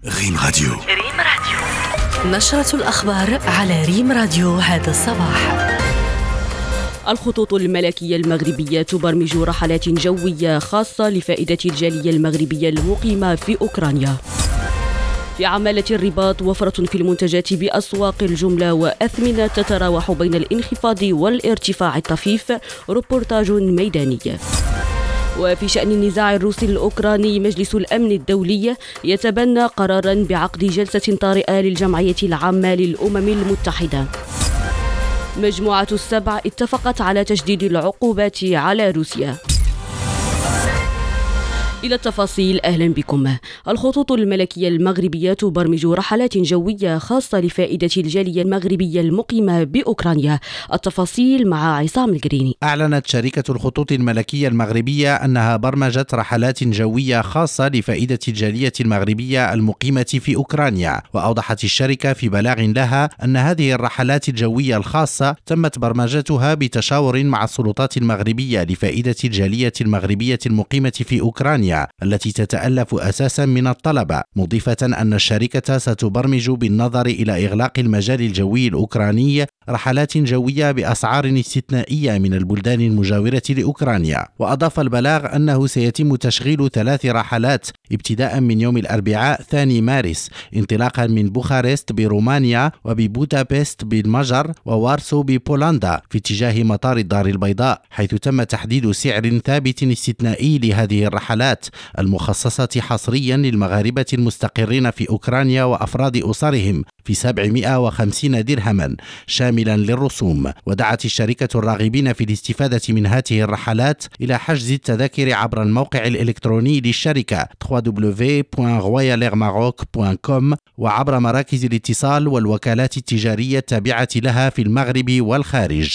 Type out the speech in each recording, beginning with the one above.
ريم راديو. ريم راديو، نشرة الأخبار على ريم راديو هذا الصباح. الخطوط الملكية المغربية تبرمج رحلات جوية خاصة لفائدة الجالية المغربية المقيمة في أوكرانيا. في عمالة الرباط وفرة في المنتجات بأسواق الجملة وأثمنة تتراوح بين الانخفاض والارتفاع الطفيف، روبورتاج ميداني. وفي شأن النزاع الروسي الأوكراني، مجلس الأمن الدولي يتبنى قراراً بعقد جلسة طارئة للجمعية العامة للأمم المتحدة. مجموعة السبع اتفقت على تشديد العقوبات على روسيا. إلى التفاصيل، أهلا بكم. الخطوط الملكية المغربية تبرمج رحلات جوية خاصة لفائدة الجالية المغربية المقيمة بأوكرانيا. التفاصيل مع عصام القريني. أعلنت شركة الخطوط الملكية المغربية أنها برمجت رحلات جوية خاصة لفائدة الجالية المغربية المقيمة في أوكرانيا. وأوضحت الشركة في بلاغ لها أن هذه الرحلات الجوية الخاصة تمت برمجتها بتشاور مع السلطات المغربية لفائدة الجالية المغربية المقيمة في أوكرانيا التي تتألف أساسا من الطلبة، مضيفة أن الشركة ستبرمج بالنظر إلى إغلاق المجال الجوي الأوكراني رحلات جوية بأسعار استثنائية من البلدان المجاورة لأوكرانيا. وأضاف البلاغ أنه سيتم تشغيل 3 رحلات ابتداء من يوم الأربعاء 2 مارس، انطلاقا من بوخارست برومانيا وببودابست بالمجر ووارسو ببولندا في اتجاه مطار الدار البيضاء، حيث تم تحديد سعر ثابت استثنائي لهذه الرحلات المخصصة حصريا للمغاربة المستقرين في أوكرانيا وأفراد أسرهم في 750 درهما شاملا للرسوم. ودعت الشركة الراغبين في الاستفادة من هذه الرحلات إلى حجز التذاكر عبر الموقع الإلكتروني للشركة www.royalairmaroc.com وعبر مراكز الاتصال والوكالات التجارية التابعة لها في المغرب والخارج.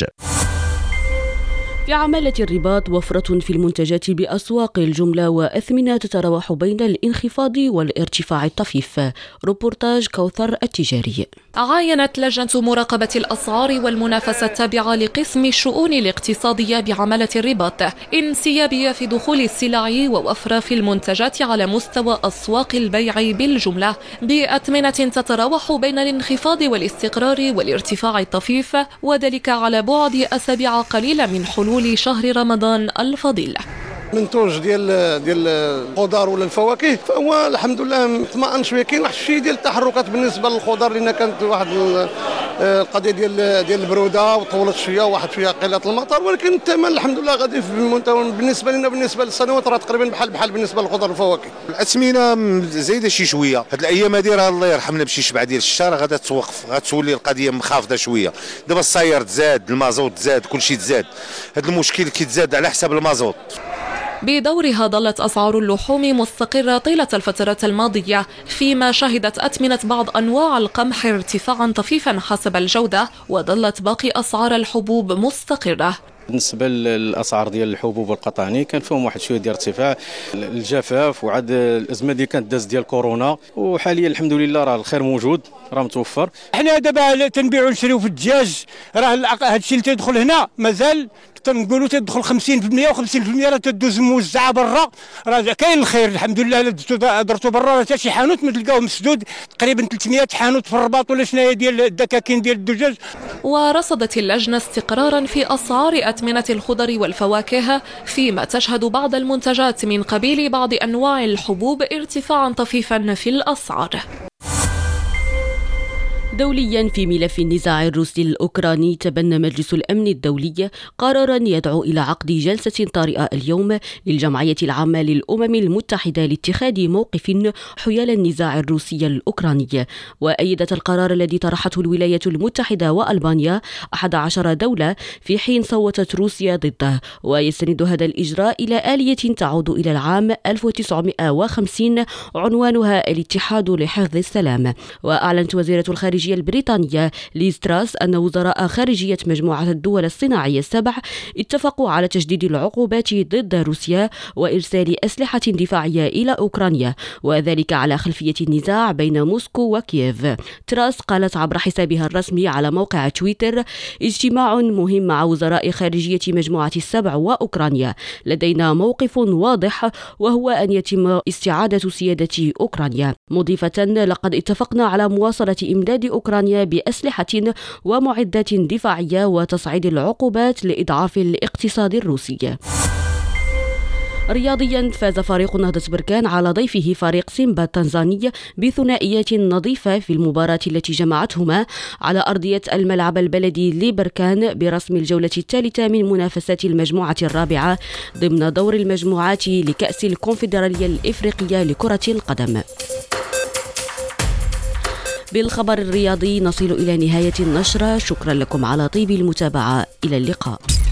في عمالة الرباط وفرة في المنتجات بأسواق الجملة وأثمنة تتراوح بين الانخفاض والارتفاع الطفيف، روبورتاج كوثر التجاري. عاينت لجنة مراقبة الأسعار والمنافسة التابعة لقسم الشؤون الاقتصادية بعمالة الرباط انسيابية في دخول السلع ووفرة في المنتجات على مستوى أسواق البيع بالجملة بأثمنة تتراوح بين الانخفاض والاستقرار والارتفاع الطفيف، وذلك على بعد أسابيع قليلة من حلول شهر رمضان الفضيل. منتوج ديال الخضار ولا الفواكه، فهو الحمد لله اطمئن شويه. كاين واحد الشيء ديال التحركات بالنسبه للخضار، لان كانت واحد القضيه ديال البروده وطولت شويه وواحد شويه قله المطر، ولكن الثمن الحمد لله غادي في المنتوى بالنسبه لنا. بالنسبه للسنوات راه تقريبا بحال بالنسبه للخضار والفواكه. الاثمنه زايده شويه هاد الايام هادي، راه الله يرحمنا بشي شبع ديال الشهر غادا توقف، غتولي القضيه منخفضه شويه. دابا السيار تزاد، المازوت تزاد، كلشي تزاد. هاد المشكل كيتزاد على حساب المازوت. بدورها ظلت أسعار اللحوم مستقرة طيلة الفترات الماضية، فيما شهدت أثمنة بعض أنواع القمح ارتفاعا طفيفا حسب الجودة، وظلت باقي أسعار الحبوب مستقرة. بالنسبه للاسعار ديال الحبوب والقطاني كان فيهم واحد شويه ديال ارتفاع، الجفاف وعاد الازمه اللي كانت داز ديال كورونا، وحاليا الحمد لله راه الخير موجود، راه متوفر. حنا دابا تنبيعوا نشريو في الدجاج، راه هذا الشيء اللي تيدخل هنا مازال تنقولوا تدخل 50% و50% راه تدوز موزعه برا، راه كاين الخير الحمد لله. درتو برا حتى شي حانوت ما تلقاوه مسدود، تقريبا 300 حانوت في الرباط ولا شناهي ديال الدكاكين ديال الدجاج. ورصدت اللجنه استقرارا في اسعار أثمنة الخضر والفواكه، فيما تشهد بعض المنتجات من قبيل بعض أنواع الحبوب ارتفاعا طفيفا في الأسعار. دوليا، في ملف النزاع الروسي الأوكراني، تبنى مجلس الأمن الدولي قرارا يدعو إلى عقد جلسة طارئة اليوم للجمعية العامة للأمم المتحدة لاتخاذ موقف حيال النزاع الروسي الأوكراني. وأيدت القرار الذي طرحته الولايات المتحدة وألبانيا 11 دولة، في حين صوتت روسيا ضده. ويستند هذا الإجراء إلى آلية تعود إلى العام 1950 عنوانها الاتحاد لحفظ السلام. وأعلنت وزيرة الخارجية الخارجية البريطانية ليز تراس أن وزراء خارجية مجموعة الدول الصناعية السبع اتفقوا على تشديد العقوبات ضد روسيا وإرسال أسلحة دفاعية إلى أوكرانيا، وذلك على خلفية النزاع بين موسكو وكييف. تراس قالت عبر حسابها الرسمي على موقع تويتر: اجتماع مهم مع وزراء خارجية مجموعة السبع وأوكرانيا، لدينا موقف واضح وهو أن يتم استعادة سيادة أوكرانيا، مضيفة: لقد اتفقنا على مواصلة إمداد أوكرانيا بأسلحة ومعدات دفاعية وتصعيد العقوبات لإضعاف الاقتصاد الروسي. رياضيا، فاز فريق نهضة بركان على ضيفه فريق سيمبا التنزاني بثنائيات نظيفة في المباراة التي جمعتهما على أرضية الملعب البلدي لبركان برسم الجولة الثالثة من منافسات المجموعة الرابعة ضمن دور المجموعات لكأس الكونفدرالية الإفريقية لكرة القدم. بالخبر الرياضي نصل إلى نهاية النشرة. شكرا لكم على طيب المتابعة. إلى اللقاء.